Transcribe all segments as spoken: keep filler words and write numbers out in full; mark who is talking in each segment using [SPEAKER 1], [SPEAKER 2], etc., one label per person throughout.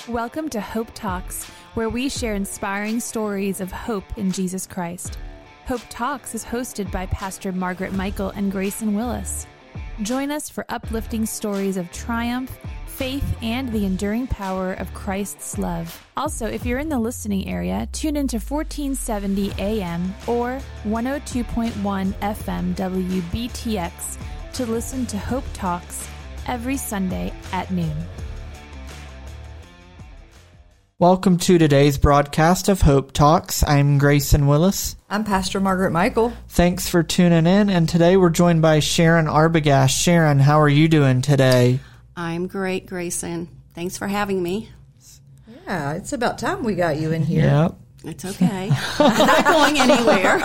[SPEAKER 1] Welcome to Hope Talks, where we share inspiring stories of hope in Jesus Christ. Hope Talks is hosted by Pastor Margaret Michael and Grayson Willis. Join us for uplifting stories of triumph, faith, and the enduring power of Christ's love. Also, if you're in the listening area, tune into fourteen seventy A M or one oh two point one F M W B T X to listen to Hope Talks every Sunday at noon.
[SPEAKER 2] Welcome to today's broadcast of Hope Talks. I'm Grayson Willis.
[SPEAKER 3] I'm Pastor Margaret Michael.
[SPEAKER 2] Thanks for tuning in, and today we're joined by Sharon Arbogast. Sharon, how are you doing today?
[SPEAKER 4] I'm great, Grayson. Thanks for having me.
[SPEAKER 3] Yeah, it's about time we got you in here.
[SPEAKER 2] Yep.
[SPEAKER 4] It's okay. I'm not going anywhere.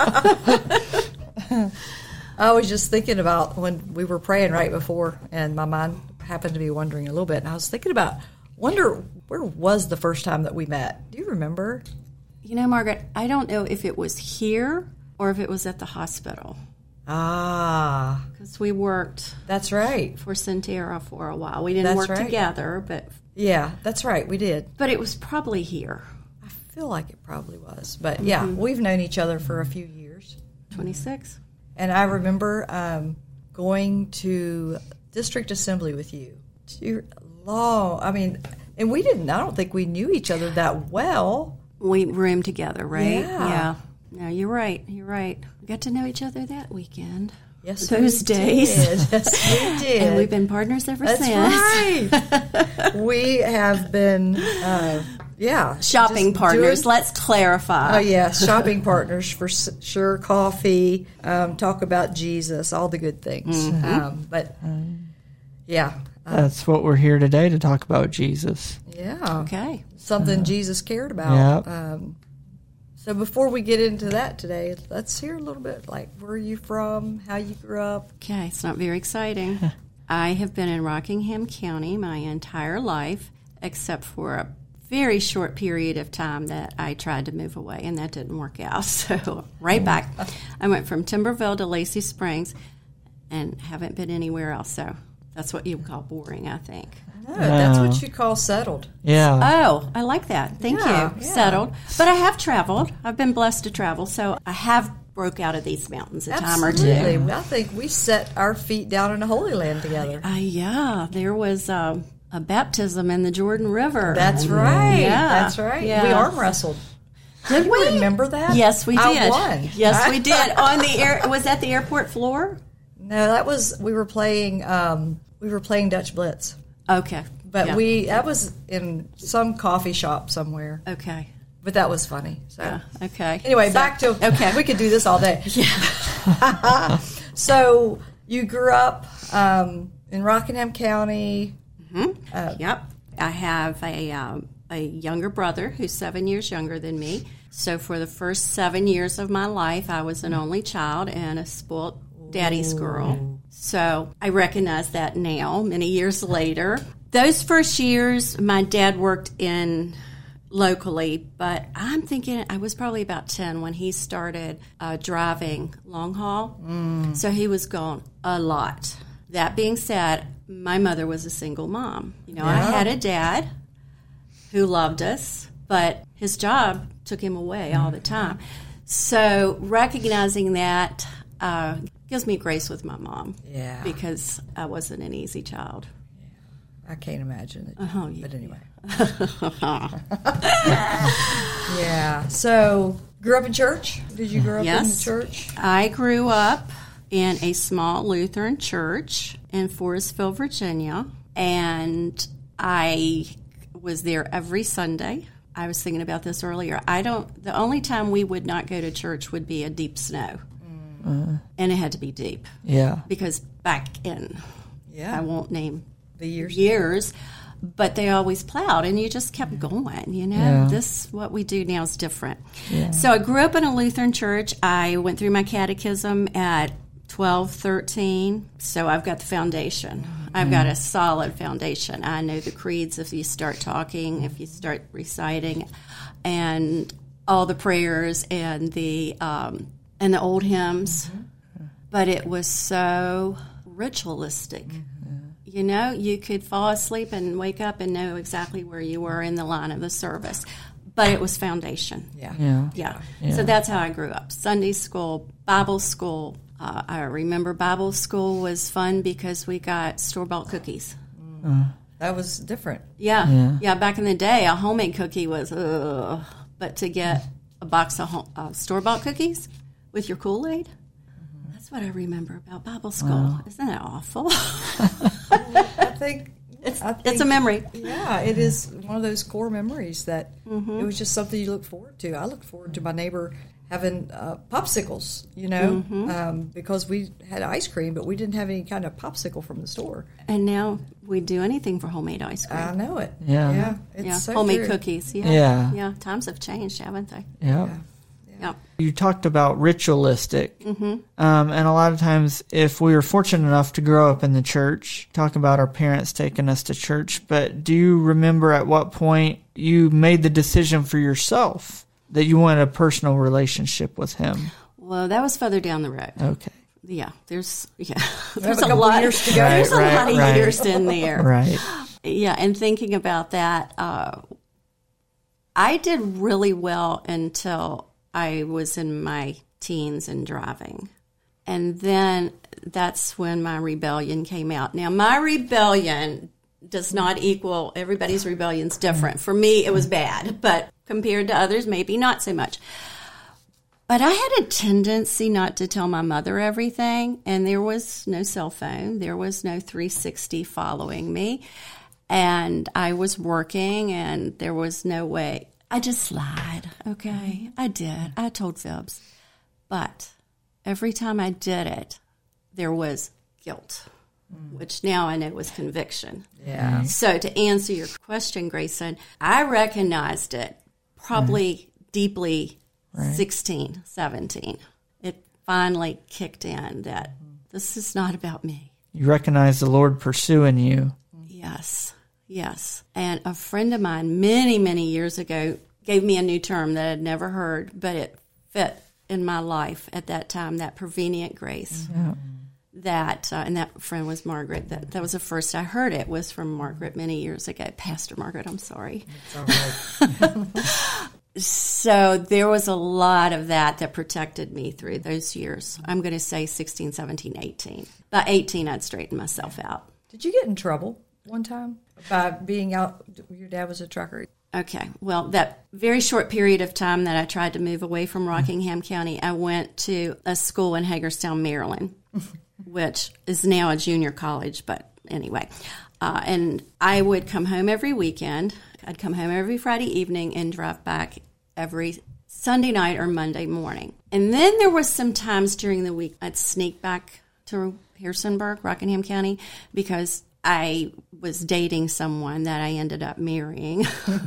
[SPEAKER 3] I was just thinking about when we were praying right before, and my mind happened to be wandering a little bit, and I was thinking about, wonder where was the first time that we met? Do you remember?
[SPEAKER 4] You know, Margaret, I don't know if it was here or if it was at the hospital.
[SPEAKER 3] Ah.
[SPEAKER 4] Because we worked
[SPEAKER 3] That's right.
[SPEAKER 4] for Centera for a while. We didn't
[SPEAKER 3] That's
[SPEAKER 4] work
[SPEAKER 3] right.
[SPEAKER 4] together, but
[SPEAKER 3] Yeah, that's right. We did.
[SPEAKER 4] but it was probably here.
[SPEAKER 3] I feel like it probably was. But yeah, we've known each other for a few years.
[SPEAKER 4] twenty-six.
[SPEAKER 3] And I remember um, going to district assembly with you. To long, I mean, and we didn't, I don't think we knew each other that well.
[SPEAKER 4] We roomed together, right?
[SPEAKER 3] Yeah.
[SPEAKER 4] Yeah. No, you're right. You're right. We got to know each other that weekend.
[SPEAKER 3] Yes,
[SPEAKER 4] Those
[SPEAKER 3] we
[SPEAKER 4] days.
[SPEAKER 3] Did. Yes, we did.
[SPEAKER 4] And we've been partners ever
[SPEAKER 3] That's
[SPEAKER 4] since.
[SPEAKER 3] right. We have been, uh, yeah.
[SPEAKER 4] Shopping
[SPEAKER 3] just
[SPEAKER 4] partners.
[SPEAKER 3] doing-
[SPEAKER 4] Let's clarify.
[SPEAKER 3] Oh, yeah, shopping partners for s- sure, coffee, um, talk about Jesus, all the good things.
[SPEAKER 4] Mm-hmm.
[SPEAKER 3] Um, but, yeah. Uh,
[SPEAKER 2] That's what we're here today to talk about, Jesus.
[SPEAKER 3] yeah.
[SPEAKER 4] Okay.
[SPEAKER 3] Something Jesus cared about.
[SPEAKER 2] Yep.
[SPEAKER 3] Um, so before we get into that today, let's hear a little bit, like, where are you from, how you grew up?
[SPEAKER 4] Okay, it's not very exciting. I have been in Rockingham County my entire life, except for a very short period of time that I tried to move away, and that didn't work out. So right back. I went from Timberville to Lacey Springs and haven't been anywhere else. So that's what you would call boring, I think.
[SPEAKER 3] No, that's
[SPEAKER 2] Oh.
[SPEAKER 3] what you call settled.
[SPEAKER 2] Yeah.
[SPEAKER 4] Oh, I like that. Thank
[SPEAKER 3] Yeah,
[SPEAKER 4] you.
[SPEAKER 3] yeah.
[SPEAKER 4] Settled. But I have traveled. I've been blessed to travel, so I have broke out of these mountains a time or two.
[SPEAKER 3] Absolutely. I think we set our feet down in the Holy Land together.
[SPEAKER 4] Uh, yeah, there was um, a baptism in the Jordan River.
[SPEAKER 3] That's right.
[SPEAKER 4] Yeah.
[SPEAKER 3] That's right.
[SPEAKER 4] Yeah.
[SPEAKER 3] We arm wrestled.
[SPEAKER 4] Did
[SPEAKER 3] You
[SPEAKER 4] we?
[SPEAKER 3] remember that?
[SPEAKER 4] Yes, we did.
[SPEAKER 3] I won.
[SPEAKER 4] Yes, we did. On the air, was that the airport floor?
[SPEAKER 3] No, that was we were playing. Um, we were playing Dutch Blitz,
[SPEAKER 4] Okay,
[SPEAKER 3] but
[SPEAKER 4] Yeah.
[SPEAKER 3] we that was in some coffee shop somewhere.
[SPEAKER 4] Okay,
[SPEAKER 3] But that was funny. So
[SPEAKER 4] yeah. Okay.
[SPEAKER 3] anyway,
[SPEAKER 4] So-
[SPEAKER 3] back to
[SPEAKER 4] okay.
[SPEAKER 3] We could do this all day.
[SPEAKER 4] Yeah.
[SPEAKER 3] So you grew up um, in Rockingham County.
[SPEAKER 4] Uh, yep. I have a um, a younger brother who's seven years younger than me. So for the first seven years of my life, I was an only child and a spoiled daddy's girl. So I recognize that now, many years later. Those first years, my dad worked in locally, but I'm thinking I was probably about ten when he started uh, driving long haul. So he was gone a lot. That being said, my mother was a single mom. You know, I
[SPEAKER 3] Yeah.
[SPEAKER 4] had a dad who loved us, but his job took him away all the time. So recognizing that uh, gives me grace with my mom.
[SPEAKER 3] Yeah.
[SPEAKER 4] Because I wasn't an easy child.
[SPEAKER 3] I can't imagine it.
[SPEAKER 4] Oh, yeah.
[SPEAKER 3] But anyway. Yeah. So grew up in church? Did you grow up in the
[SPEAKER 4] Yes.
[SPEAKER 3] church?
[SPEAKER 4] I grew up in a small Lutheran church in Forestville, Virginia, and I was there every Sunday. I was thinking about this earlier. I don't. The only time we would not go to church would be a deep snow,
[SPEAKER 3] Mm.
[SPEAKER 4] and it had to be deep
[SPEAKER 2] Yeah.
[SPEAKER 4] because back in,
[SPEAKER 3] Yeah.
[SPEAKER 4] I won't name
[SPEAKER 3] The years.
[SPEAKER 4] years, but they always plowed, and you just kept going. You know,
[SPEAKER 2] Yeah.
[SPEAKER 4] this what we do now is different.
[SPEAKER 2] Yeah.
[SPEAKER 4] So I grew up in a Lutheran church. I went through my catechism at twelve, thirteen, so I've got the foundation. I've got a solid foundation. I know the creeds if you start talking, if you start reciting, and all the prayers and the um, and the old hymns. But it was so ritualistic. You know, you could fall asleep and wake up and know exactly where you were in the line of the service. But it was foundation.
[SPEAKER 3] Yeah.
[SPEAKER 2] Yeah.
[SPEAKER 4] Yeah.
[SPEAKER 2] Yeah.
[SPEAKER 4] So that's how I grew up. Sunday school, Bible school. Uh, I remember Bible school was fun because we got store-bought cookies.
[SPEAKER 2] Uh,
[SPEAKER 3] That was different.
[SPEAKER 4] Yeah.
[SPEAKER 2] Yeah.
[SPEAKER 4] Yeah. Back in the day, a homemade cookie was, ugh. But to get a box of home, uh, store-bought cookies with your Kool-Aid, that's what I remember about Bible school.
[SPEAKER 2] Wow.
[SPEAKER 4] Isn't that awful?
[SPEAKER 3] I think
[SPEAKER 4] it's,
[SPEAKER 3] I think,
[SPEAKER 4] it's a memory.
[SPEAKER 3] Yeah, it is one of those core memories that
[SPEAKER 4] Mm-hmm.
[SPEAKER 3] it was just something you look forward to. I look forward to my neighbor having uh, popsicles, you know,
[SPEAKER 4] Mm-hmm.
[SPEAKER 3] um, because we had ice cream, but we didn't have any kind of popsicle from the store.
[SPEAKER 4] And now we do anything for homemade ice cream.
[SPEAKER 3] I know it.
[SPEAKER 2] Yeah.
[SPEAKER 3] Yeah. It's
[SPEAKER 4] yeah.
[SPEAKER 3] so
[SPEAKER 4] Homemade
[SPEAKER 3] true.
[SPEAKER 4] cookies. Yeah.
[SPEAKER 2] Yeah.
[SPEAKER 4] Yeah. Times have changed, haven't they?
[SPEAKER 2] yeah.
[SPEAKER 3] Yeah.
[SPEAKER 4] Yeah.
[SPEAKER 2] You talked about ritualistic.
[SPEAKER 4] Mm-hmm.
[SPEAKER 2] Um, and a lot of times, if we were fortunate enough to grow up in the church, talk about our parents taking us to church, but do you remember at what point you made the decision for yourself that you wanted a personal relationship with him?
[SPEAKER 4] Well, that was further down the road.
[SPEAKER 2] Okay.
[SPEAKER 4] Yeah, there's yeah,
[SPEAKER 3] have
[SPEAKER 4] there's
[SPEAKER 3] a
[SPEAKER 4] a,
[SPEAKER 3] couple
[SPEAKER 4] lot.
[SPEAKER 3] years to go.
[SPEAKER 4] There's a
[SPEAKER 2] Right,
[SPEAKER 4] lot of
[SPEAKER 2] right,
[SPEAKER 4] years in there.
[SPEAKER 2] Right.
[SPEAKER 4] Yeah, and thinking about that, uh, I did really well until I was in my teens and driving, and then that's when my rebellion came out. Now, my rebellion does not equal everybody's rebellion's different. For me, it was bad, but compared to others, maybe not so much. But I had a tendency not to tell my mother everything, and there was no cell phone. There was no three sixty following me, and I was working, and there was no way. I just lied, okay? I did. I told fibs. But every time I did it, there was guilt, which now I know was conviction.
[SPEAKER 3] Yeah.
[SPEAKER 4] So to answer your question, Grayson, I recognized it probably deeply
[SPEAKER 2] Right.
[SPEAKER 4] sixteen, seventeen. It finally kicked in that this is not about me.
[SPEAKER 2] You recognize the Lord pursuing you.
[SPEAKER 4] Yes, yes. And a friend of mine many, many years ago gave me a new term that I'd never heard, but it fit in my life at that time, that prevenient grace.
[SPEAKER 2] Yeah.
[SPEAKER 4] That, uh, and that friend was Margaret. That, that was the first I heard it was from Margaret many years ago. Pastor Margaret, I'm sorry.
[SPEAKER 3] It's all right.
[SPEAKER 4] So there was a lot of that that protected me through those years. I'm going to say sixteen, seventeen, eighteen. By eighteen, I'd straightened myself out.
[SPEAKER 3] Did you get in trouble one time by being out? Your dad was a trucker.
[SPEAKER 4] Okay, well, that very short period of time that I tried to move away from Rockingham County, I went to a school in Hagerstown, Maryland, which is now a junior college, but anyway. Uh, and I would come home every weekend. I'd come home every Friday evening and drive back every Sunday night or Monday morning. And then there was some times during the week I'd sneak back to Harrisonburg, Rockingham County, because I was dating someone that I ended up marrying.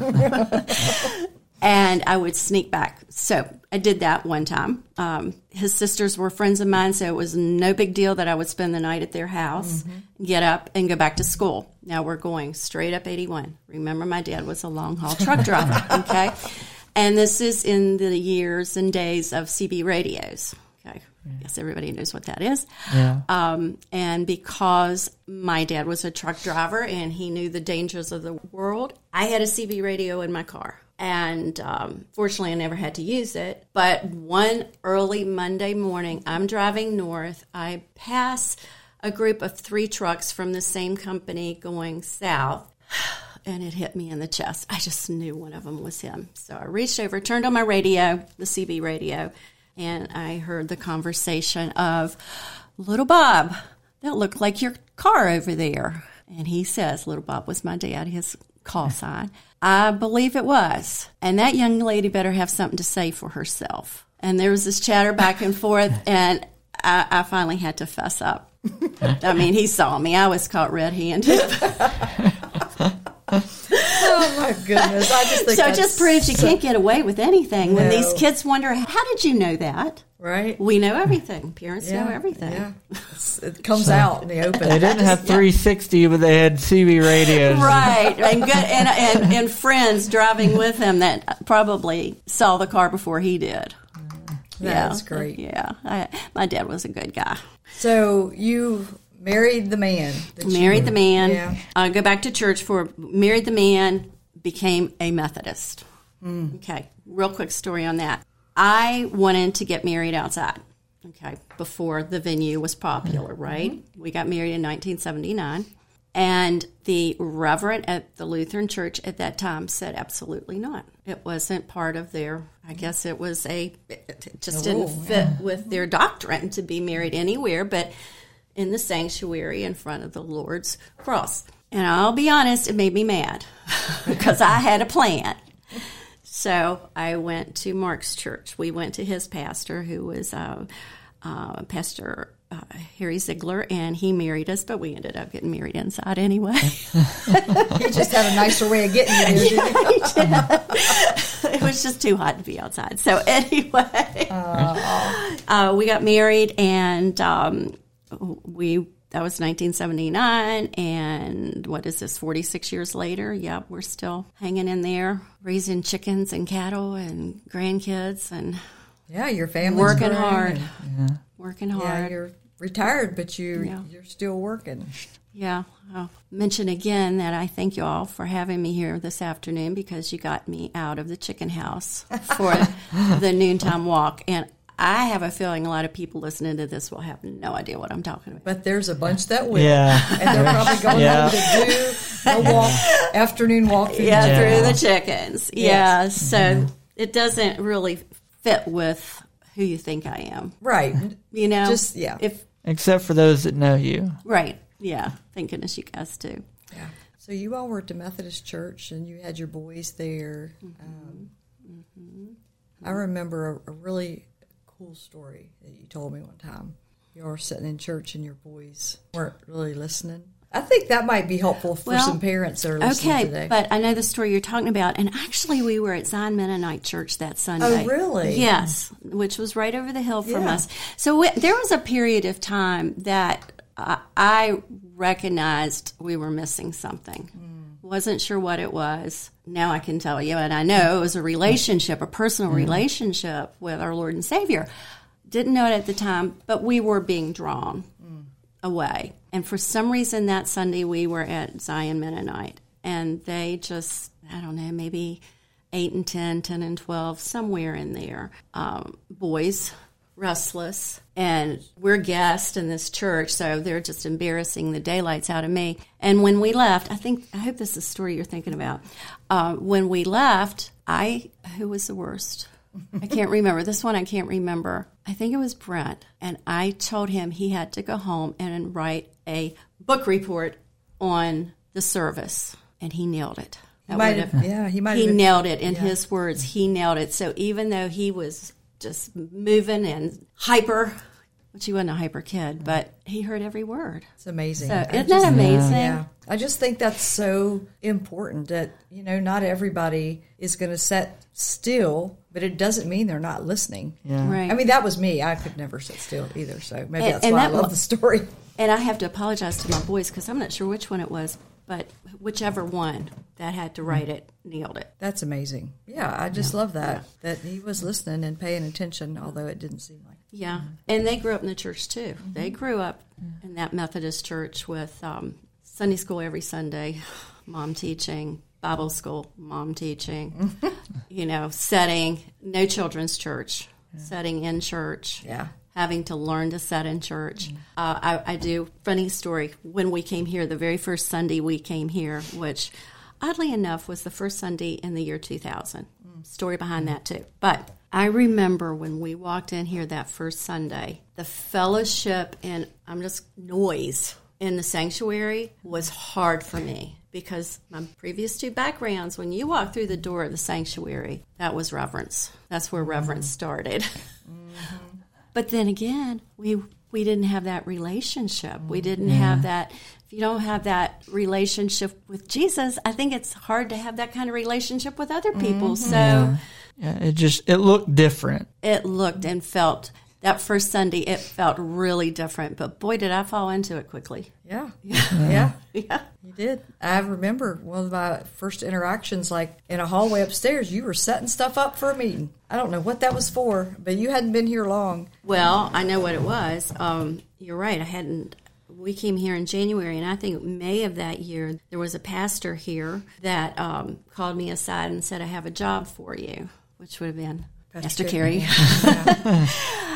[SPEAKER 4] And I would sneak back. So I did that one time. Um, his sisters were friends of mine, so it was no big deal that I would spend the night at their house, mm-hmm. get up, and go back to school. Now we're going straight up eighty-one. Remember, my dad was a long-haul truck driver, okay? And this is in the years and days of C B radios. Okay, yeah. I guess everybody knows what that is.
[SPEAKER 2] Yeah.
[SPEAKER 4] Um, and because my dad was a truck driver and he knew the dangers of the world, I had a C B radio in my car. And um, fortunately, I never had to use it. But one early Monday morning, I'm driving north. I pass a group of three trucks from the same company going south, and it hit me in the chest. I just knew one of them was him. So I reached over, turned on my radio, the C B radio, and I heard the conversation of, "Little Bob, that looked like your car over there." And he says, Little Bob was my dad, his call sign. I believe it was. And that young lady better have something to say for herself. And there was this chatter back and forth, and I, I finally had to fess up. I mean, he saw me. I was caught red-handed.
[SPEAKER 3] Oh, my goodness. I just think
[SPEAKER 4] so it
[SPEAKER 3] that's
[SPEAKER 4] just proves you
[SPEAKER 3] so-
[SPEAKER 4] can't get away with anything. When
[SPEAKER 3] No.
[SPEAKER 4] these kids wonder, how did you know that?
[SPEAKER 3] Right?
[SPEAKER 4] We know everything. Parents
[SPEAKER 3] Yeah,
[SPEAKER 4] know everything.
[SPEAKER 3] Yeah. It's- It comes out in the open.
[SPEAKER 2] They didn't have three sixty, but they had C B radios.
[SPEAKER 4] Right, and good, and, and and friends driving with him that probably saw the car before he did.
[SPEAKER 3] That's great.
[SPEAKER 4] Yeah, I, my dad was a good guy.
[SPEAKER 3] So you married the man. that you-
[SPEAKER 4] Married the man.
[SPEAKER 3] Yeah.
[SPEAKER 4] Uh, go back to church for married the man, became a Methodist.
[SPEAKER 3] Mm.
[SPEAKER 4] Okay, real quick story on that. I wanted to get married outside. Okay, before the venue was popular, right? Mm-hmm. We got married in nineteen seventy-nine. And the reverend at the Lutheran church at that time said absolutely not. It wasn't part of their, I guess it was a, it just
[SPEAKER 3] A
[SPEAKER 4] didn't
[SPEAKER 3] rule,
[SPEAKER 4] fit
[SPEAKER 3] yeah.
[SPEAKER 4] with their doctrine to be married anywhere but in the sanctuary in front of the Lord's cross. And I'll be honest, it made me mad because I had a plan. So I went to Mark's church. We went to his pastor, who was uh, uh, Pastor uh, Harry Ziegler, and he married us, but we ended up getting married inside anyway.
[SPEAKER 3] He just had a nicer way of getting you there, didn't he?
[SPEAKER 4] It was just too hot to be outside. So anyway, uh, uh, we got married, and um, we that was nineteen seventy-nine, and what is this, forty-six years later? Yep, we're still hanging in there, raising chickens and cattle and grandkids, and
[SPEAKER 3] Yeah, your family's
[SPEAKER 4] working
[SPEAKER 3] growing
[SPEAKER 4] hard.
[SPEAKER 3] and-
[SPEAKER 4] working
[SPEAKER 3] Yeah,
[SPEAKER 4] hard.
[SPEAKER 3] you're retired, but you
[SPEAKER 4] Yeah.
[SPEAKER 3] you're still working.
[SPEAKER 4] Yeah, I'll mention again that I thank you all for having me here this afternoon because you got me out of the chicken house for the noontime walk. And I have a feeling a lot of people listening to this will have no idea what I'm talking about.
[SPEAKER 3] But there's a bunch that will.
[SPEAKER 2] Yeah.
[SPEAKER 3] And they're probably going
[SPEAKER 2] Yeah.
[SPEAKER 3] home to do a walk, afternoon walk through
[SPEAKER 4] Yeah,
[SPEAKER 3] the
[SPEAKER 2] Yeah.
[SPEAKER 4] through the chickens. Yeah,
[SPEAKER 3] Yes.
[SPEAKER 4] so it doesn't really fit with who you think I am.
[SPEAKER 3] Right.
[SPEAKER 4] You know?
[SPEAKER 3] Just, yeah.
[SPEAKER 4] If
[SPEAKER 2] Except for those that know you.
[SPEAKER 4] Right, yeah. Thank goodness you guys do.
[SPEAKER 3] Yeah. So you all were at the Methodist church, and you had your boys there.
[SPEAKER 4] Mm-hmm.
[SPEAKER 3] Um, I remember a, a really cool story that you told me one time. You were sitting in church, and your boys weren't really listening. I think that might be helpful for
[SPEAKER 4] Well,
[SPEAKER 3] some parents that are listening
[SPEAKER 4] Okay,
[SPEAKER 3] today.
[SPEAKER 4] but I know the story you're talking about, and actually we were at Zion Mennonite Church that Sunday.
[SPEAKER 3] Oh, really?
[SPEAKER 4] Yes, which was right over the hill from
[SPEAKER 3] Yeah.
[SPEAKER 4] us. So we, there was a period of time that I, I recognized we were missing something.
[SPEAKER 3] Mm.
[SPEAKER 4] Wasn't sure what it was. Now I can tell you, and I know it was a relationship, a personal
[SPEAKER 3] Mm.
[SPEAKER 4] relationship with our Lord and Savior. Didn't know it at the time, but we were being drawn away. And for some reason that Sunday we were at Zion Mennonite, and they just, I don't know, maybe eight and ten, ten and twelve, somewhere in there, um, boys, restless, and we're guests in this church, so they're just embarrassing the daylights out of me. And when we left, I think, I hope this is the story you're thinking about. Uh, when we left, I, who was the worst? I can't remember. This one I can't remember. I think it was Brent. And I told him he had to go home and write a book report on the service. And he nailed it. That
[SPEAKER 3] might
[SPEAKER 4] would
[SPEAKER 3] have- yeah, he might
[SPEAKER 4] He
[SPEAKER 3] have-
[SPEAKER 4] nailed it in
[SPEAKER 3] yeah.
[SPEAKER 4] his words. He nailed it. So even though he was just moving and hyper, which he wasn't a hyper kid, but he heard every word.
[SPEAKER 3] It's amazing.
[SPEAKER 4] So
[SPEAKER 3] I
[SPEAKER 4] isn't
[SPEAKER 3] just-
[SPEAKER 4] that amazing?
[SPEAKER 3] Yeah. I just think that's so important that, you know, not everybody is going to sit still, but it doesn't mean they're not listening.
[SPEAKER 2] Yeah.
[SPEAKER 4] Right.
[SPEAKER 3] I mean, that was me. I could never sit still either, so maybe
[SPEAKER 4] And-
[SPEAKER 3] that's
[SPEAKER 4] and
[SPEAKER 3] why
[SPEAKER 4] that
[SPEAKER 3] I love
[SPEAKER 4] mo-
[SPEAKER 3] the story.
[SPEAKER 4] And I have to apologize to my boys because I'm not sure which one it was, but whichever one that had to write it nailed it.
[SPEAKER 3] That's amazing. Yeah, I just love that, that he was listening and paying attention, although it didn't seem like it.
[SPEAKER 4] Yeah, and they grew up in the church too. They grew up in that Methodist church with um, Sunday school every Sunday, mom teaching, Bible school, mom teaching, you know, setting, no children's church, setting in church.
[SPEAKER 3] Yeah.
[SPEAKER 4] Having to learn to set in church. Uh, I, I do, funny story, when we came here, the very first Sunday we came here, which oddly enough was the first Sunday in the year two thousand. Story behind that too. But I remember when we walked in here that first Sunday, the fellowship and I'm just noise in the sanctuary was hard for me because my previous two backgrounds, when you walk through the door of the sanctuary, that was reverence. That's where reverence started. But then again, we we didn't have that relationship. We didn't have that. If you don't have that relationship with Jesus, I think it's hard to have that kind of relationship with other people. So
[SPEAKER 2] Yeah, it just it looked different.
[SPEAKER 4] it looked and felt, that first Sunday, it felt really different. But boy, did I fall into it quickly.
[SPEAKER 3] Yeah. Yeah.
[SPEAKER 4] Yeah.
[SPEAKER 3] You did. I remember one of my first interactions, like in a hallway upstairs, you were setting stuff up for a meeting. I don't know what that was for, but you hadn't been here long.
[SPEAKER 4] Well, I know what it was. Um, you're right. I hadn't. we came here in January, and I think May of that year, there was a pastor here that um, called me aside and said, I have a job for you, which would have been Pastor, Pastor Carey. Yeah.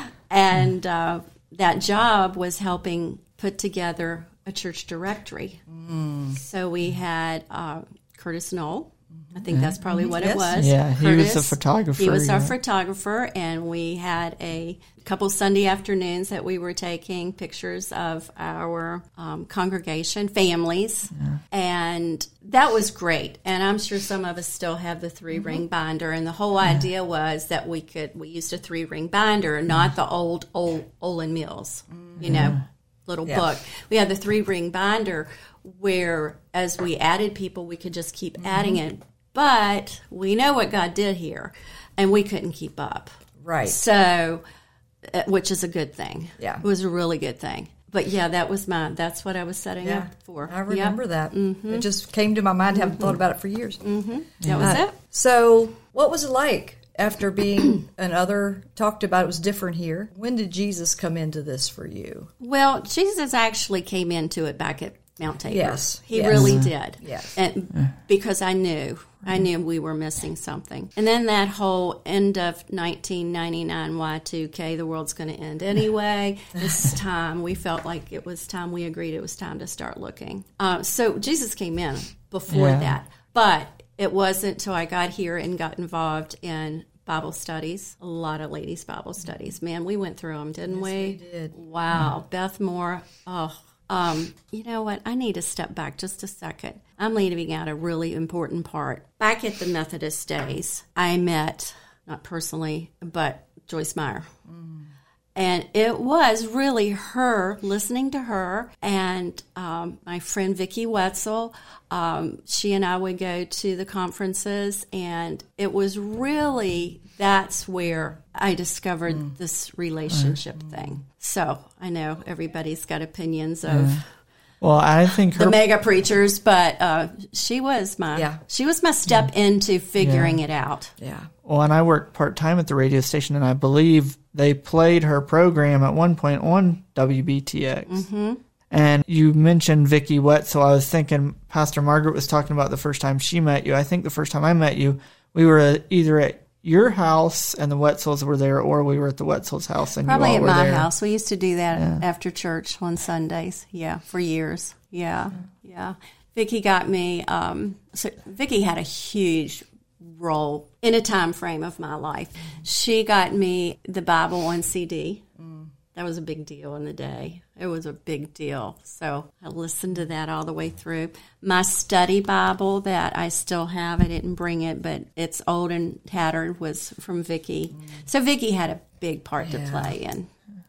[SPEAKER 4] And uh, that job was helping put together a church directory. Mm. So we had uh, Curtis Knoll. I think that's probably what yes. it was.
[SPEAKER 2] Yeah, he
[SPEAKER 4] Curtis,
[SPEAKER 2] was a photographer.
[SPEAKER 4] He was
[SPEAKER 2] yeah.
[SPEAKER 4] our photographer, and we had a couple Sunday afternoons that we were taking pictures of our um, congregation, families, yeah. and that was great. And I'm sure some of us still have the three-ring mm-hmm. binder, and the whole yeah. idea was that we could, we used a three-ring binder, not the old, old Olin Mills, mm-hmm. you know, little yeah. book. We had the three-ring binder where as we added people, we could just keep mm-hmm. adding it. But we know what God did here, and we couldn't keep up.
[SPEAKER 3] Right.
[SPEAKER 4] So, uh, which is a good thing.
[SPEAKER 3] Yeah.
[SPEAKER 4] It was a really good thing. But, yeah, that was my, that's what I was setting
[SPEAKER 3] yeah.
[SPEAKER 4] up for.
[SPEAKER 3] I remember
[SPEAKER 4] yep.
[SPEAKER 3] that.
[SPEAKER 4] Mm-hmm.
[SPEAKER 3] It just came to my mind. I haven't mm-hmm. thought about it for years.
[SPEAKER 4] Mm-hmm. That
[SPEAKER 3] yeah.
[SPEAKER 4] was
[SPEAKER 3] uh,
[SPEAKER 4] it.
[SPEAKER 3] So, what was it like after being another, talked about it was different here? When did Jesus come into this for you?
[SPEAKER 4] Well, Jesus actually came into it back at Mount Tabor.
[SPEAKER 3] Yes.
[SPEAKER 4] He
[SPEAKER 3] yes.
[SPEAKER 4] really did.
[SPEAKER 3] Yes.
[SPEAKER 4] And because I knew. I knew we were missing something. And then that whole end of nineteen ninety-nine Y two K, the world's going to end anyway. It's time. We felt like it was time. We agreed it was time to start looking. Uh, so Jesus came in before yeah. that. But it wasn't until I got here and got involved in Bible studies, a lot of ladies' Bible studies. Man, we went through them, didn't
[SPEAKER 3] yes,
[SPEAKER 4] we?
[SPEAKER 3] we did.
[SPEAKER 4] Wow. Yeah. Beth Moore, oh, Um, you know what? I need to step back just a second. I'm leaving out a really important part. Back at the Methodist days, I met, not personally, but Joyce Meyer. Mm. And it was really her, listening to her, and um, my friend Vicki Wetzel. Um, she and I would go to the conferences, and it was really, that's where I discovered mm. this relationship mm. thing. So I know everybody's got opinions of
[SPEAKER 2] yeah. well, I think her,
[SPEAKER 4] the mega preachers, but uh, she was my
[SPEAKER 3] yeah.
[SPEAKER 4] she was my step yeah. into figuring
[SPEAKER 2] yeah.
[SPEAKER 4] it out.
[SPEAKER 3] Yeah.
[SPEAKER 2] Well, and I worked part time at the radio station, and I believe they played her program at one point on W B T X.
[SPEAKER 4] Mm-hmm.
[SPEAKER 2] And you mentioned Vicki Wetzel. I was thinking Pastor Margaret was talking about the first time she met you. I think the first time I met you, we were either at your house and the Wetzels were there, or we were at the Wetzels' house and
[SPEAKER 4] probably
[SPEAKER 2] you all
[SPEAKER 4] at
[SPEAKER 2] were
[SPEAKER 4] my
[SPEAKER 2] there.
[SPEAKER 4] house. We used to do that
[SPEAKER 2] yeah.
[SPEAKER 4] after church on Sundays. Yeah, for years. Yeah, yeah. Vicki got me. Um, so Vicki had a huge role in a time frame of my life. She got me the Bible on C D. Mm. That was a big deal in the day. It was a big deal. So I listened to that all the way through. My study Bible that I still have, I didn't bring it, but it's old and tattered, was from Vicki. Mm. So Vicki had a big part yeah. to play in,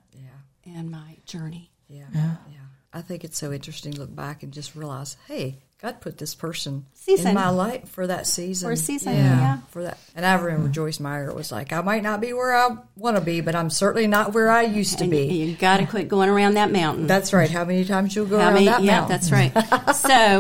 [SPEAKER 4] yeah. in my journey.
[SPEAKER 3] Yeah. yeah, yeah. I think it's so interesting to look back and just realize, hey, God put this person season. in my life for that season.
[SPEAKER 4] For a season,
[SPEAKER 3] yeah,
[SPEAKER 4] yeah.
[SPEAKER 3] For that. And I remember Joyce Meyer, it was like, I might not be where I want to be, but I'm certainly not where I used to
[SPEAKER 4] and
[SPEAKER 3] be.
[SPEAKER 4] You got to quit going around that mountain.
[SPEAKER 3] That's right. How many times you'll go
[SPEAKER 4] How
[SPEAKER 3] around
[SPEAKER 4] many,
[SPEAKER 3] that
[SPEAKER 4] yeah,
[SPEAKER 3] mountain?
[SPEAKER 4] That's right.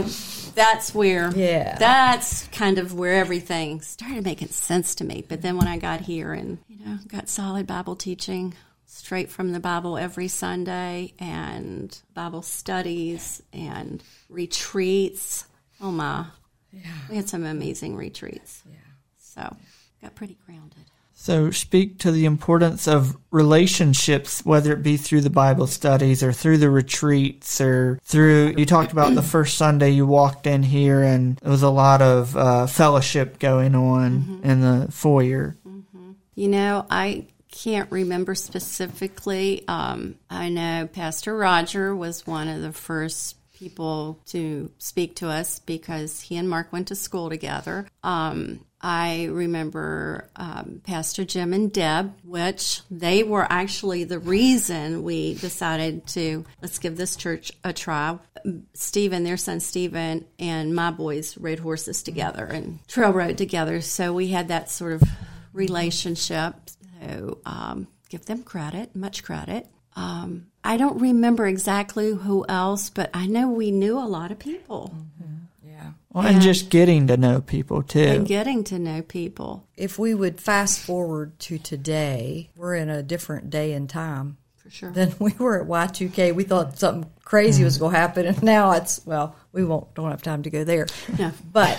[SPEAKER 4] So that's where,
[SPEAKER 3] yeah.
[SPEAKER 4] that's kind of where everything started making sense to me. But then when I got here and, you know, got solid Bible teaching, straight from the Bible every Sunday, and Bible studies and retreats. Oh, my.
[SPEAKER 3] Yeah.
[SPEAKER 4] We had some amazing retreats.
[SPEAKER 3] Yeah.
[SPEAKER 4] So got pretty grounded.
[SPEAKER 2] So speak to the importance of relationships, whether it be through the Bible studies or through the retreats or through, you talked about the first Sunday you walked in here and there was a lot of uh, fellowship going on mm-hmm. in the foyer.
[SPEAKER 4] Mm-hmm. You know, I can't remember specifically. Um, I know Pastor Roger was one of the first people to speak to us because he and Mark went to school together. Um, I remember um, Pastor Jim and Deb, which they were actually the reason we decided to, let's give this church a try. Stephen, their son Stephen, and my boys rode horses together and trail rode together. So we had that sort of relationship. So um, give them credit, much credit. Um, I don't remember exactly who else, but I know we knew a lot of people.
[SPEAKER 3] Mm-hmm. Yeah.
[SPEAKER 2] Well, and, and just getting to know people, too.
[SPEAKER 4] And getting to know people.
[SPEAKER 3] If we would fast forward to today, we're in a different day and time.
[SPEAKER 4] For sure.
[SPEAKER 3] Then we were at Y two K. We thought something crazy was going to happen, and now it's, well, we won't, don't have time to go there.
[SPEAKER 4] No.
[SPEAKER 3] But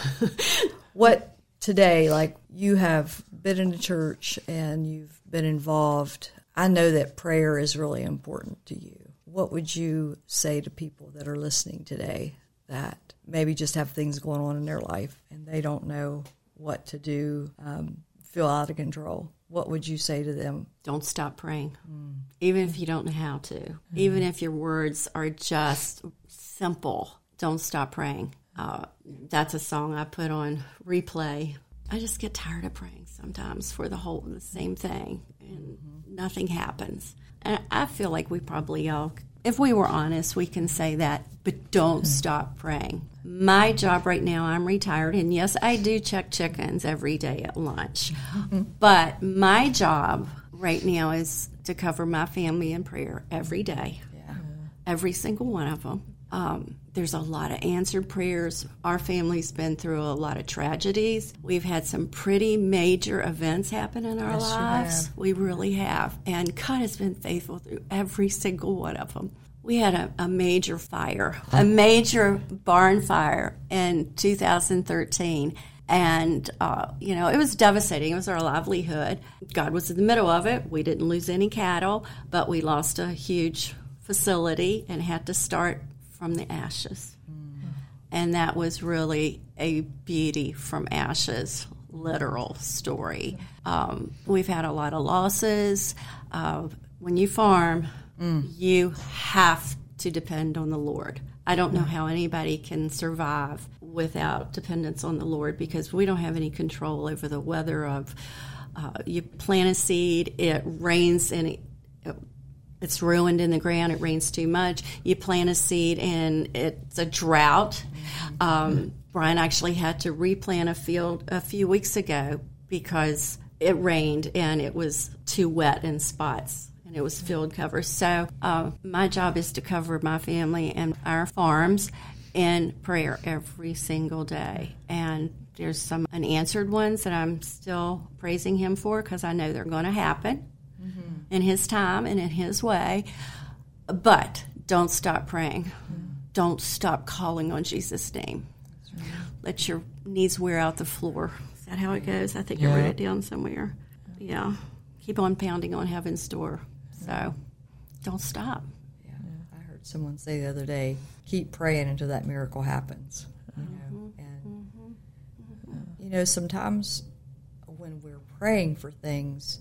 [SPEAKER 3] what today, like you have been in the church and you've been involved, I know that prayer is really important to you. What would you say to people that are listening today that maybe just have things going on in their life and they don't know what to do, um, feel out of control? What would you say to them?
[SPEAKER 4] Don't stop praying, mm. even if you don't know how to. Mm. Even if your words are just simple, don't stop praying. Uh, that's a song I put on replay. I just get tired of praying sometimes for the whole the same thing, and mm-hmm. nothing happens. And I feel like we probably all, if we were honest, we can say that, but don't mm-hmm. stop praying. My job right now, I'm retired, and yes, I do check chickens every day at lunch. Mm-hmm. But my job right now is to cover my family in prayer every day, yeah. every single one of them. Um, there's a lot of answered prayers. Our family's been through a lot of tragedies. We've had some pretty major events happen in our yes, lives. We really have. And God has been faithful through every single one of them. We had a, a major fire, a major barn fire in two thousand thirteen. And, uh, you know, it was devastating. It was our livelihood. God was in the middle of it. We didn't lose any cattle, but we lost a huge facility and had to start from the ashes. Mm. And that was really a beauty from ashes, literal story. Um, we've had a lot of losses. Uh, when you farm, mm. you have to depend on the Lord. I don't know how anybody can survive without dependence on the Lord, because we don't have any control over the weather of, uh, you plant a seed, it rains, and it, it It's ruined in the ground. It rains too much. You plant a seed, and it's a drought. Um, Brian actually had to replant a field a few weeks ago because it rained, and it was too wet in spots, and it was field cover. So uh, my job is to cover my family and our farms in prayer every single day. And there's some unanswered ones that I'm still praising him for, because I know they're going to happen. In his time and in his way. But don't stop praying. Mm. Don't stop calling on Jesus' name. Right. Let your knees wear out the floor. Is that how it goes? I think yeah. I wrote it down somewhere. Yeah. Keep on pounding on heaven's door. So don't stop.
[SPEAKER 3] Yeah. yeah. I heard someone say the other day, keep praying until that miracle happens. You
[SPEAKER 4] mm-hmm.
[SPEAKER 3] know? And,
[SPEAKER 4] mm-hmm. Mm-hmm.
[SPEAKER 3] you know, sometimes when we're praying for things,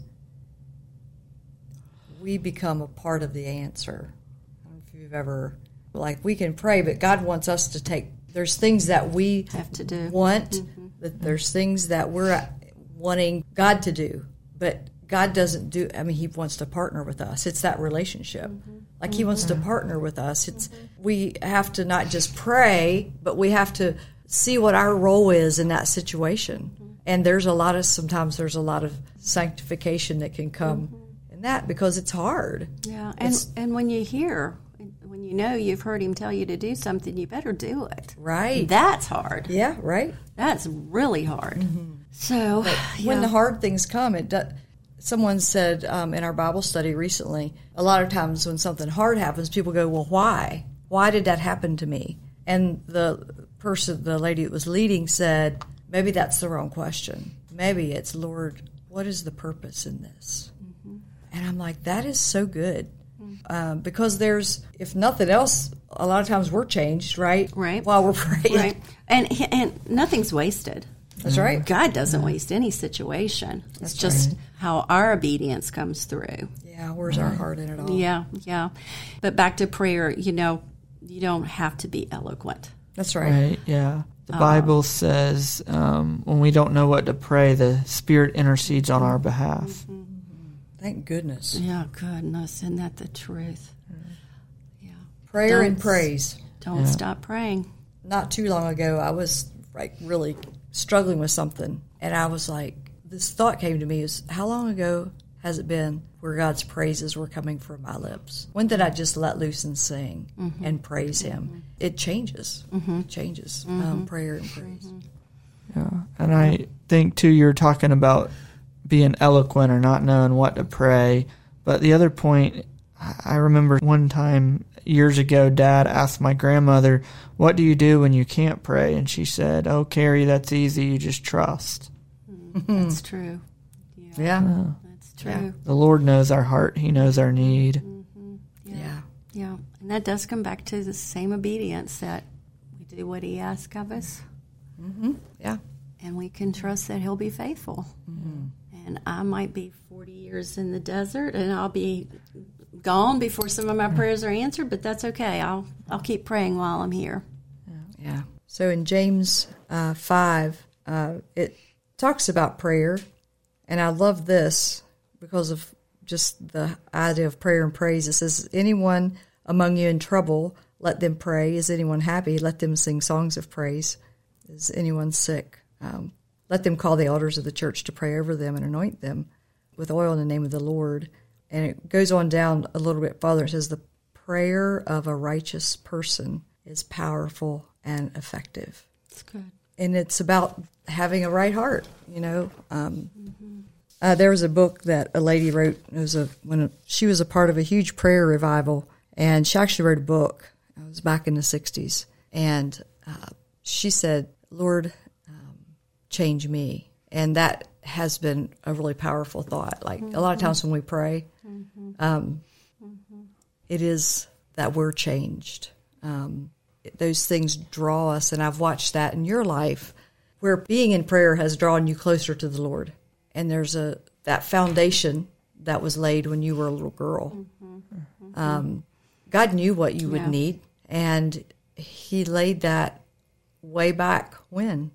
[SPEAKER 3] we become a part of the answer. I don't know if you've ever, like, we can pray, but God wants us to take, there's things that we
[SPEAKER 4] have to do.
[SPEAKER 3] want,
[SPEAKER 4] mm-hmm.
[SPEAKER 3] that there's things that we're wanting God to do, but God doesn't do, I mean, he wants to partner with us. It's that relationship. Mm-hmm. Like, he wants to partner with us. It's, mm-hmm. we have to not just pray, but we have to see what our role is in that situation. Mm-hmm. And there's a lot of, sometimes there's a lot of sanctification that can come mm-hmm. that, because it's hard.
[SPEAKER 4] Yeah, and
[SPEAKER 3] it's,
[SPEAKER 4] and when you hear, when you know you've heard him tell you to do something, you better do it.
[SPEAKER 3] Right.
[SPEAKER 4] That's hard.
[SPEAKER 3] Yeah, right.
[SPEAKER 4] That's really hard.
[SPEAKER 3] Mm-hmm.
[SPEAKER 4] So
[SPEAKER 3] yeah. when the hard things come, it does. Someone said um, in our Bible study recently, a lot of times when something hard happens, people go, well, why? Why did that happen to me? And the person, the lady that was leading said, maybe that's the wrong question. Maybe it's, Lord, what is the purpose in this? And I'm like, that is so good. Um, because there's, if nothing else, a lot of times we're changed, right?
[SPEAKER 4] Right.
[SPEAKER 3] While we're praying.
[SPEAKER 4] Right. And and nothing's wasted.
[SPEAKER 3] That's right.
[SPEAKER 4] God doesn't waste any situation. It's
[SPEAKER 3] That's
[SPEAKER 4] just
[SPEAKER 3] right.
[SPEAKER 4] how our obedience comes through.
[SPEAKER 3] Yeah, where's our heart in it all?
[SPEAKER 4] Yeah, yeah. But back to prayer, you know, you don't have to be eloquent.
[SPEAKER 3] That's right.
[SPEAKER 2] Right, yeah. The Bible uh, says um, when we don't know what to pray, the Spirit intercedes on our behalf.
[SPEAKER 3] Mm-hmm. Thank goodness.
[SPEAKER 4] Yeah, goodness. Isn't that the truth? Yeah.
[SPEAKER 3] Prayer
[SPEAKER 4] don't,
[SPEAKER 3] and praise.
[SPEAKER 4] Don't
[SPEAKER 2] yeah.
[SPEAKER 4] stop praying.
[SPEAKER 3] Not too long ago, I was like really struggling with something, and I was like, this thought came to me: is how long ago has it been where God's praises were coming from my lips? When did I just let loose and sing mm-hmm. and praise Him? Mm-hmm. It changes. Mm-hmm. It changes. Mm-hmm. Um, prayer and praise.
[SPEAKER 2] Mm-hmm. Yeah, and I think too, you're talking about being eloquent or not knowing what to pray. But the other point I remember one time years ago, Dad asked my grandmother, "What do you do when you can't pray?" And she said, "Oh, Carrie, that's easy. You just trust."
[SPEAKER 4] Mm, that's true. Yeah.
[SPEAKER 3] Yeah.
[SPEAKER 2] Oh.
[SPEAKER 4] That's true.
[SPEAKER 3] Yeah.
[SPEAKER 2] The Lord knows our heart. He knows our need.
[SPEAKER 4] Mm-hmm.
[SPEAKER 3] Yeah.
[SPEAKER 4] Yeah. Yeah. And that does come back to the same obedience, that we do what he asks of us.
[SPEAKER 3] Mm-hmm. Yeah.
[SPEAKER 4] And we can trust that he'll be faithful. Mm-hmm. And I might be forty years in the desert, and I'll be gone before some of my prayers are answered, but that's okay. I'll I'll keep praying while I'm here.
[SPEAKER 3] Yeah. So in James uh, five, uh, it talks about prayer, and I love this because of just the idea of prayer and praise. It says, "Anyone among you in trouble, let them pray. Is anyone happy? Let them sing songs of praise. Is anyone sick? Um, let them call the elders of the church to pray over them and anoint them with oil in the name of the Lord." And it goes on down a little bit farther. It says, "The prayer of a righteous person is powerful and effective."
[SPEAKER 4] That's good.
[SPEAKER 3] And it's about having a right heart, you know. Um, mm-hmm. uh, there was a book that a lady wrote. It was a when a, she was a part of a huge prayer revival, and she actually wrote a book. It was back in the sixties, and uh, she said, "Lord, um, change me." And that has been a really powerful thought. Like mm-hmm. a lot of times when we pray, mm-hmm. Um, mm-hmm. it is that we're changed. Um, those things draw us, and I've watched that in your life, where being in prayer has drawn you closer to the Lord. And there's a that foundation that was laid when you were a little girl. Mm-hmm. Mm-hmm. Um, God knew what you would yeah. need, and He laid that way back when.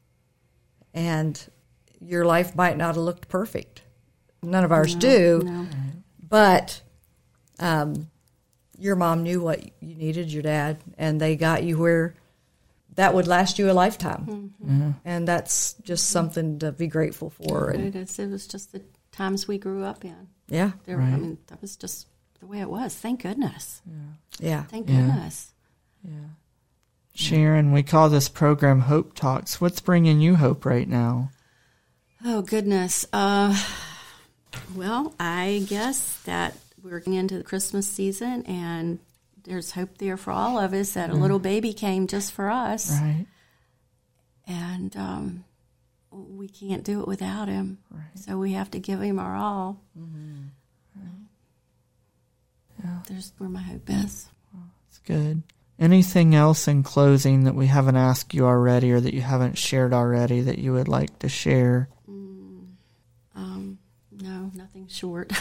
[SPEAKER 3] And your life might not have looked perfect. None of ours
[SPEAKER 4] no,
[SPEAKER 3] do.
[SPEAKER 4] No.
[SPEAKER 3] But um, your mom knew what you needed, your dad, and they got you where that would last you a lifetime. Mm-hmm. And that's just something to be grateful for.
[SPEAKER 4] It is. It was just the times we grew up in.
[SPEAKER 3] Yeah.
[SPEAKER 4] There,
[SPEAKER 2] right.
[SPEAKER 4] I mean, that was just the way it was. Thank goodness.
[SPEAKER 3] Yeah. Yeah.
[SPEAKER 4] Thank
[SPEAKER 2] yeah.
[SPEAKER 4] goodness.
[SPEAKER 2] Yeah. Sharon, we call this program Hope Talks. What's bringing you hope right now?
[SPEAKER 4] Oh, goodness. Uh, well, I guess that we're getting into the Christmas season, and there's hope there for all of us that a little baby came just for us.
[SPEAKER 2] Right.
[SPEAKER 4] And um, we can't do it without him.
[SPEAKER 2] Right.
[SPEAKER 4] So we have to give him our all.
[SPEAKER 2] Mm-hmm. Right. Yeah.
[SPEAKER 4] There's where my hope is.
[SPEAKER 2] That's good. Anything else in closing that we haven't asked you already or that you haven't shared already that you would like to share?
[SPEAKER 4] Mm, um, no, nothing short.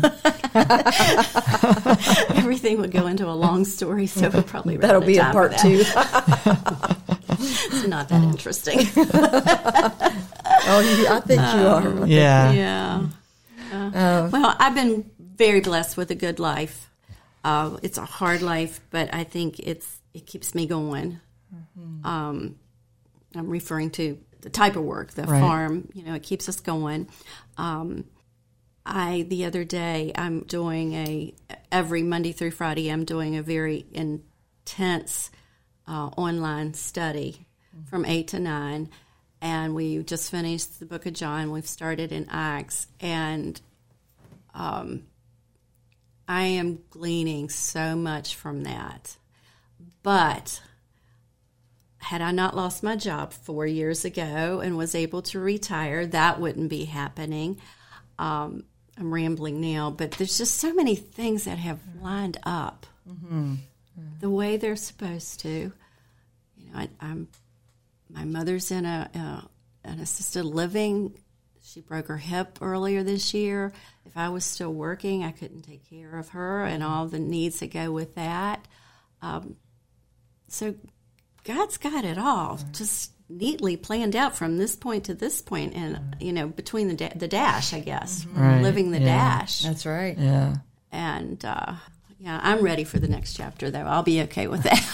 [SPEAKER 4] Everything would go into a long story, so we'll probably run
[SPEAKER 3] That'll
[SPEAKER 4] out of
[SPEAKER 3] be a
[SPEAKER 4] time
[SPEAKER 3] part
[SPEAKER 4] for
[SPEAKER 3] two.
[SPEAKER 4] It's not that interesting.
[SPEAKER 3] Oh, you, I think you are.
[SPEAKER 2] Yeah.
[SPEAKER 4] Yeah. Uh,
[SPEAKER 3] Uh,
[SPEAKER 4] well, I've been very blessed with a good life. Uh, it's a hard life, but I think it's it keeps me going. Mm-hmm. Um, I'm referring to the type of work, the
[SPEAKER 2] right.
[SPEAKER 4] farm. You know, it keeps us going. Um, I the other day I'm doing a every Monday through Friday I'm doing a very intense uh, online study mm-hmm. from eight to nine, and we just finished the Book of John. We've started in Acts, and um. I am gleaning so much from that. But had I not lost my job four years ago and was able to retire, that wouldn't be happening. Um, I'm rambling now, but there's just so many things that have lined up mm-hmm. the way they're supposed to. You know, I, I'm my mother's in a uh, an assisted living. She broke her hip earlier this year. If I was still working, I couldn't take care of her and all the needs that go with that. Um, so God's got it all just neatly planned out from this point to this point, and you know, between the da- the dash, I guess,
[SPEAKER 2] right.
[SPEAKER 4] living the
[SPEAKER 2] yeah.
[SPEAKER 4] dash.
[SPEAKER 3] That's right.
[SPEAKER 2] Yeah.
[SPEAKER 4] And uh, yeah, I'm ready for the next chapter, though. I'll be okay with that.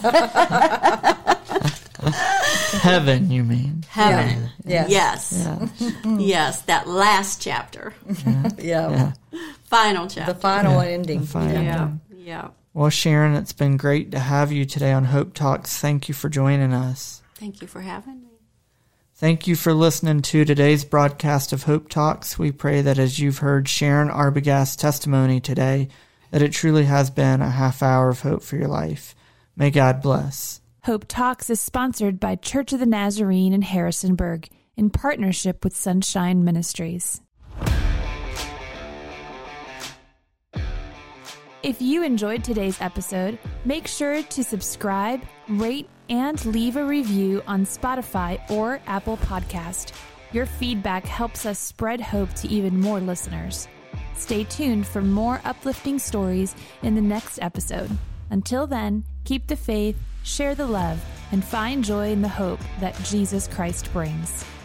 [SPEAKER 2] Heaven, you mean?
[SPEAKER 4] Heaven.
[SPEAKER 3] Yeah.
[SPEAKER 4] Yes.
[SPEAKER 2] Yeah.
[SPEAKER 4] Yes, that last chapter.
[SPEAKER 2] Yeah.
[SPEAKER 3] Yeah.
[SPEAKER 2] yeah.
[SPEAKER 4] Final chapter.
[SPEAKER 3] The final
[SPEAKER 2] Yeah.
[SPEAKER 3] ending.
[SPEAKER 2] The final
[SPEAKER 4] Yeah.
[SPEAKER 2] ending.
[SPEAKER 4] Yeah.
[SPEAKER 2] Well, Sharon, it's been great to have you today on Hope Talks. Thank you for joining us.
[SPEAKER 4] Thank you for having me.
[SPEAKER 2] Thank you for listening to today's broadcast of Hope Talks. We pray that as you've heard Sharon Arbogast's testimony today, that it truly has been a half hour of hope for your life. May God bless.
[SPEAKER 1] Hope Talks is sponsored by Church of the Nazarene in Harrisonburg in partnership with Sunshine Ministries. If you enjoyed today's episode, make sure to subscribe, rate, and leave a review on Spotify or Apple Podcast. Your feedback helps us spread hope to even more listeners. Stay tuned for more uplifting stories in the next episode. Until then, keep the faith, share the love, and find joy in the hope that Jesus Christ brings.